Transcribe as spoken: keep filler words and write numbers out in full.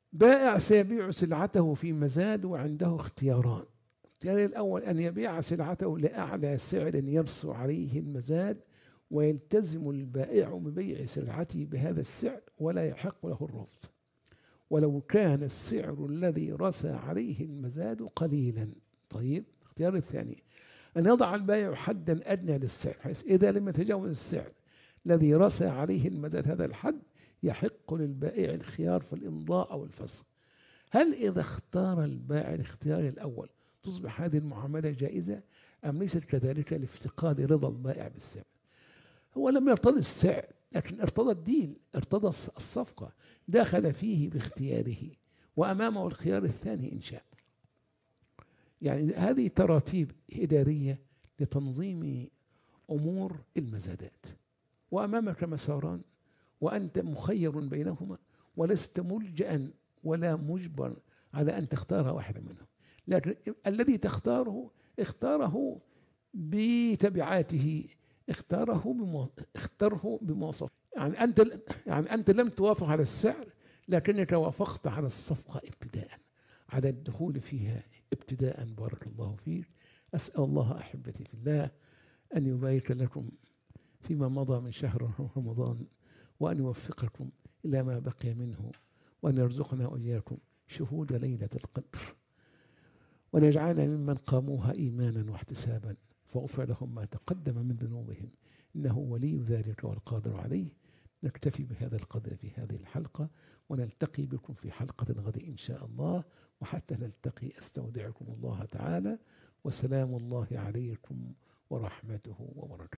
بائع سيبيع سلعته في مزاد وعنده اختياران. الاختيار الأول أن يبيع سلعته لأعلى سعر يرسو عليه المزاد، ويلتزم البائع ببيع سلعته بهذا السعر ولا يحق له الرفض ولو كان السعر الذي رسى عليه المزاد قليلا. طيب، الاختيار الثاني أن يضع البائع حدا أدنى للسعر، حيث إذا لم يتجاوز السعر الذي رسى عليه المزاد هذا الحد يحق للبائع الخيار في الإمضاء أو الفسخ. هل إذا اختار البائع الاختيار الأول تصبح هذه المعاملة جائزة أم ليست كذلك لافتقاد رضا البائع بالسعر؟ هو لم يرتضي السعر لكن ارتضى الدين، ارتضى الصفقة، دخل فيه باختياره وأمامه الخيار الثاني إن شاء. يعني هذه تراتيب إدارية لتنظيم أمور المزادات، وأمامك مساران وأنت مخير بينهما، ولست ملجأ ولا مجبر على أن تختار واحدا منهم، لكن الذي تختاره اختاره بتبعاته، اختاره بمو... اختاره بمواصفات. يعني أنت يعني أنت لم توافق على السعر لكنك وافقت على الصفقة ابتداء، على الدخول فيها ابتداء. بارك الله فيك. أسأل الله أحبتي في الله أن يبارك لكم فيما مضى من شهر رمضان، وأن يوفقكم إلى ما بقي منه، وأن يرزقنا وإياكم شهود ليلة القدر، وأن يجعلنا ممن قاموها إيمانا واحتسابا فغفر لهم ما تقدم من ذنوبهم، إنه ولي ذلك والقادر عليه. نكتفي بهذا القدر في هذه الحلقة، ونلتقي بكم في حلقة غد إن شاء الله. وحتى نلتقي أستودعكم الله تعالى، وسلام الله عليكم ورحمته وبركاته.